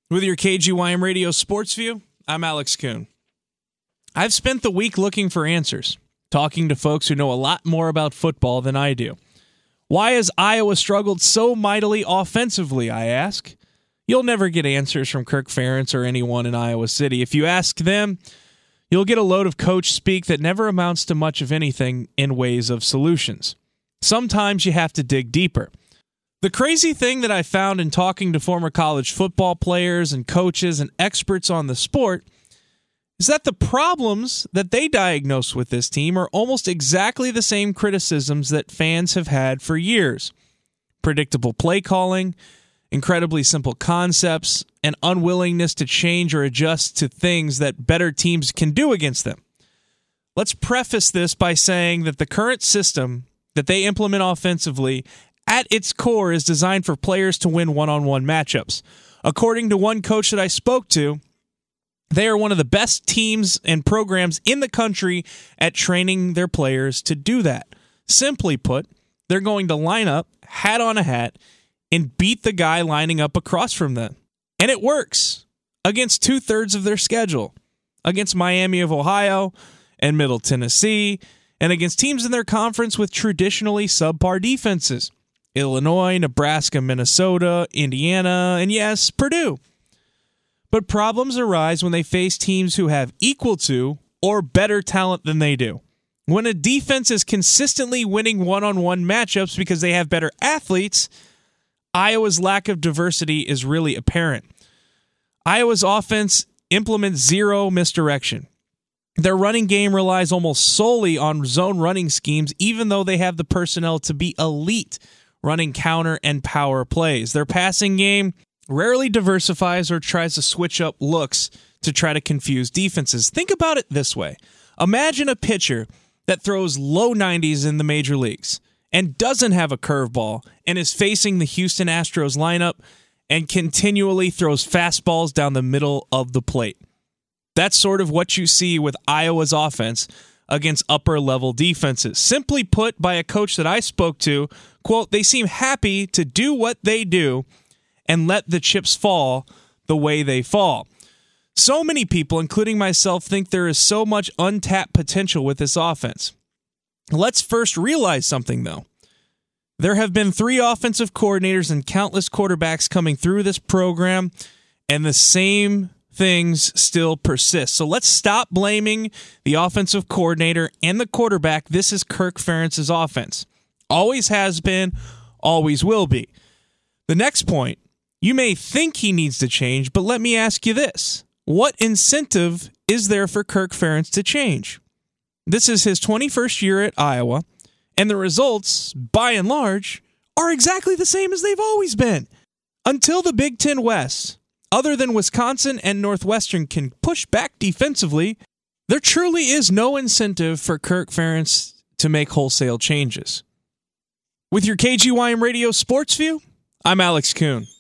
With your KGYM Radio Sports View, I'm Alex Kuhn. I've spent the week looking for answers, talking to folks who know a lot more about football than I do. Why has Iowa struggled so mightily offensively, I ask? You'll never get answers from Kirk Ferentz or anyone in Iowa City. If you ask them, you'll get a load of coach speak that never amounts to much of anything in ways of solutions. Sometimes you have to dig deeper. The crazy thing that I found in talking to former college football players and coaches and experts on the sport is that the problems that they diagnose with this team are almost exactly the same criticisms that fans have had for years. Predictable play calling, incredibly simple concepts, and unwillingness to change or adjust to things that better teams can do against them. Let's preface this by saying that the current system that they implement offensively at its core is designed for players to win one-on-one matchups. According to one coach that I spoke to, they are one of the best teams and programs in the country at training their players to do that. Simply put, they're going to line up, hat on a hat, and beat the guy lining up across from them. And it works against two-thirds of their schedule, against Miami of Ohio and Middle Tennessee, and against teams in their conference with traditionally subpar defenses. Illinois, Nebraska, Minnesota, Indiana, and yes, Purdue. But problems arise when they face teams who have equal to or better talent than they do. When a defense is consistently winning one-on-one matchups because they have better athletes, Iowa's lack of diversity is really apparent. Iowa's offense implements zero misdirection. Their running game relies almost solely on zone running schemes, even though they have the personnel to be elite running counter and power plays. Their passing game rarely diversifies or tries to switch up looks to try to confuse defenses. Think about it this way. Imagine a pitcher that throws low 90s in the major leagues and doesn't have a curveball and is facing the Houston Astros lineup and continually throws fastballs down the middle of the plate. That's sort of what you see with Iowa's offense against upper-level defenses. Simply put, by a coach that I spoke to, quote, they seem happy to do what they do and let the chips fall the way they fall. So many people, including myself, think there is so much untapped potential with this offense. Let's first realize something, though. There have been 3 offensive coordinators and countless quarterbacks coming through this program, and the same things still persist. So let's stop blaming the offensive coordinator and the quarterback. This is Kirk Ferentz's offense. Always has been, always will be. The next point, you may think he needs to change, but let me ask you this. What incentive is there for Kirk Ferentz to change? This is his 21st year at Iowa, and the results, by and large, are exactly the same as they've always been. Until the Big Ten West, other than Wisconsin and Northwestern, can push back defensively, there truly is no incentive for Kirk Ferentz to make wholesale changes. With your KGYM Radio Sports View, I'm Alex Kuhn.